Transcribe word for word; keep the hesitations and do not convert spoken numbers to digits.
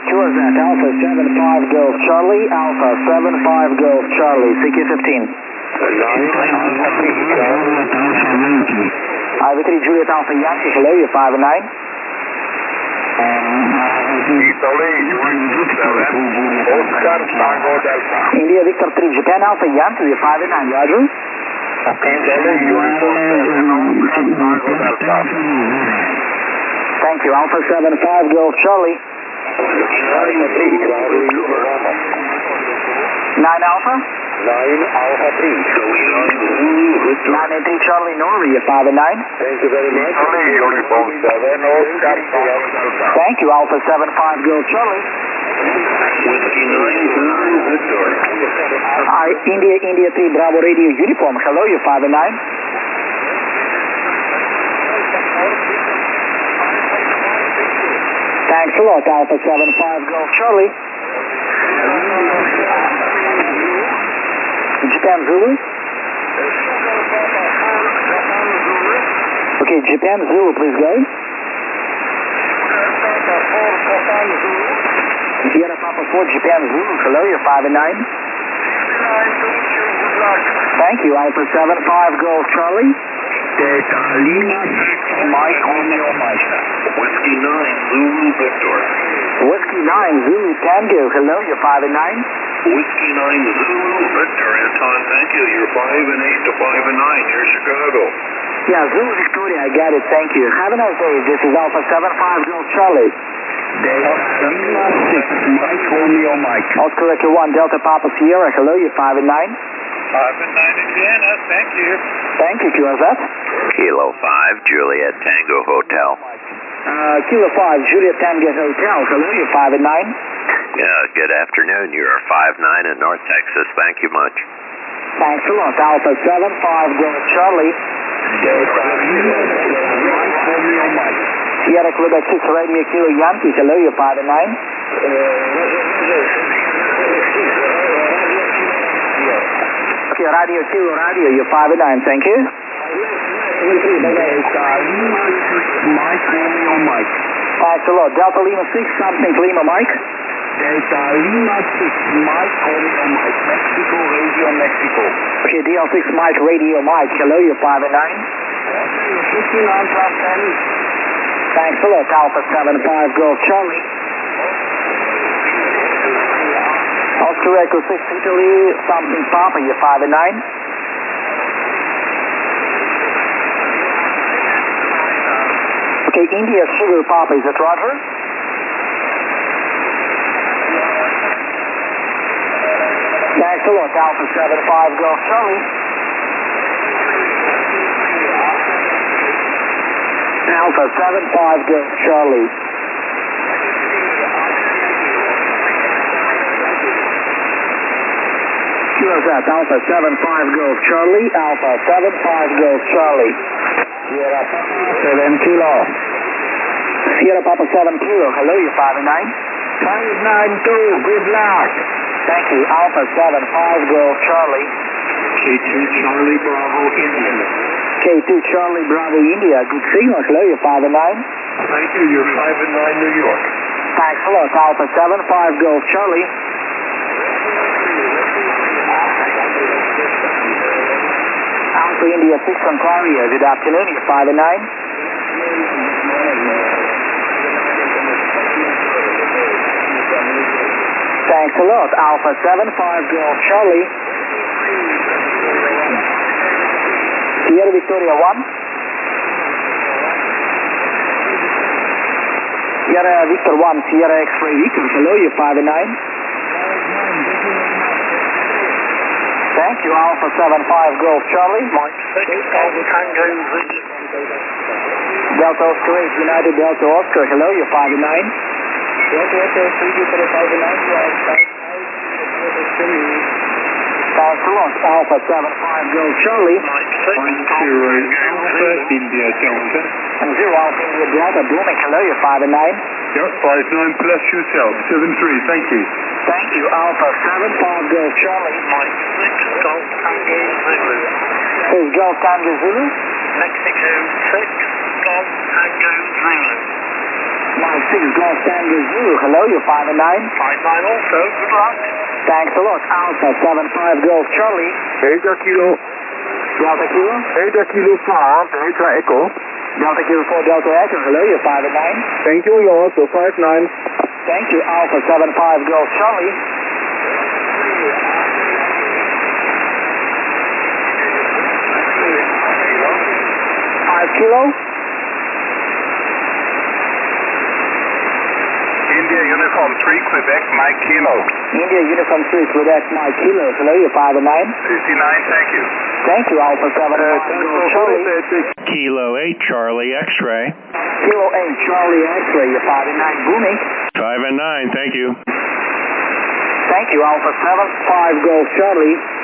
Sure that. Alpha seven five Golf Charlie, Alpha seven five Golf Charlie, C Q fifteen. Ivy three Juliet Alpha Yankee, hello, you're five and nine. India Victor three Japan Alpha Yankee, you're five and nine, Roger. Thank you, Alpha seven five Golf Charlie. nine Alpha? nine Alpha three. nine and three Charlie Norrie, you're five and nine. Thank you very much. Thank you, Alpha seven five Golf Charlie. Hi, India, India three Bravo Radio Uniform, hello, you're five and nine. Thanks a lot, Alpha seven five Golf Charlie. Japan Zulu. Okay, Japan Zulu, please go. Sierra Papa four, Japan Zulu, hello, you're five and nine. Thank you, Alpha seven five Golf Charlie. Delta Lima six, Mike Romeo Mike. Whiskey nine, Zulu Victor. Whiskey nine, Zulu Tango, hello, you're five and nine. Whiskey nine, Zulu Victor, Anton, thank you. You're five and eight to five and nine. You're Chicago. Yeah, Zulu Victoria, I got it, thank you. Have a nice day. This is Alpha seven five Golf Charlie. Delta Lima six, Mike Romeo Mike. Oscar Echo one, Delta Papa Sierra, hello, you're five and nine. Five and nine, Indiana, thank you. Thank you, Q S F. Kilo five, Juliet Tango Hotel. Uh, Kilo five, Juliet Tango Hotel, hello, you're five and nine. Yeah, good afternoon. You're five nine in North Texas. Thank you much. Thanks a lot. Alpha seven five Golf Charlie. Sierra Quebec six Radio Kilo Yankee, hello, you're five and nine. Okay, Radio Kilo Radio, you're five and nine, thank you. Thanks a lot. Delta Lima six, something Lima Mike. Delta Lima six, Mike Romeo Mike. Mexico, Radio Mexico. Okay, D L six Mike Radio Mike, hello, you're five and nine. fifty-nine plus ten. Thanks a lot. Alpha seven five Golf Charlie. Oscar Echo six Italy, something Papa, you're five and nine. Okay, India Sugar Papa, is that Roger? Thanks a lot. Alpha seven five Golf Charlie. Alpha seven five Golf Charlie. Q S F, Alpha seven five Golf Charlie, Alpha seven five Golf Charlie. Sierra Papa seven Kilo. Sierra Papa seven Kilo, hello, you're five and nine. five nine two, good luck. Thank you, Alpha seven five Golf Charlie. K two Charlie Bravo India. K two Charlie Bravo India, good signal, hello, you're five and nine. Thank you, you're five and nine New York. Thanks a lot, Alpha seven five Golf Charlie. Alpha India six Ontario, good afternoon, you're five and nine. Thanks a lot, Alpha seven five Golf Charlie. Sierra Victoria one. Sierra Victor one, Sierra X-Ray Victor, hello, you're five and nine. Thank you, Alpha seven five Golf Charlie. Mike six, Golf Tango Zulu. Delta Oscar eight, United Delta Oscar, hello, you're five and nine. Delta Echo three for the five and nine, you are five. Thanks a lot, Alpha seven five Golf Charlie. Mike six, zero Alpha India Delta. And zero Alpha India Delta, Blooming, hello, you're five and nine. Yep, five nine plus yourself, seven three, thank you. Thank you, Alpha seven five Golf Charlie. Mike six, Golf Tango Zulu. Is Golf Tango Zulu? Mexico six, Golf Tango Zulu. Mike six Golf Tango Zulu. Hello, you're five and nine. five nine also, good luck. Thanks a lot. Alpha seven five Golf Charlie. Delta Kilo, Delta Kilo. Delta Kilo four, Delta Echo. Delta Kilo four Delta Echo. Hello, you're five and nine. Thank you, you also five nine. Thank you. Alpha seven five Golf Charlie. five Kilo. India Uniform three, Quebec, Mike Kilo. India Uniform three Quebec Mike Kilo. Hello, you're five and nine. fifty-nine, thank you. Thank you. Alpha seven five Golf Charlie. Kilo eight Charlie X-ray. Kilo eight Charlie X-ray. You're five and nine. Booming. five and nine, thank you. Thank you. Alpha seven five Golf Charlie.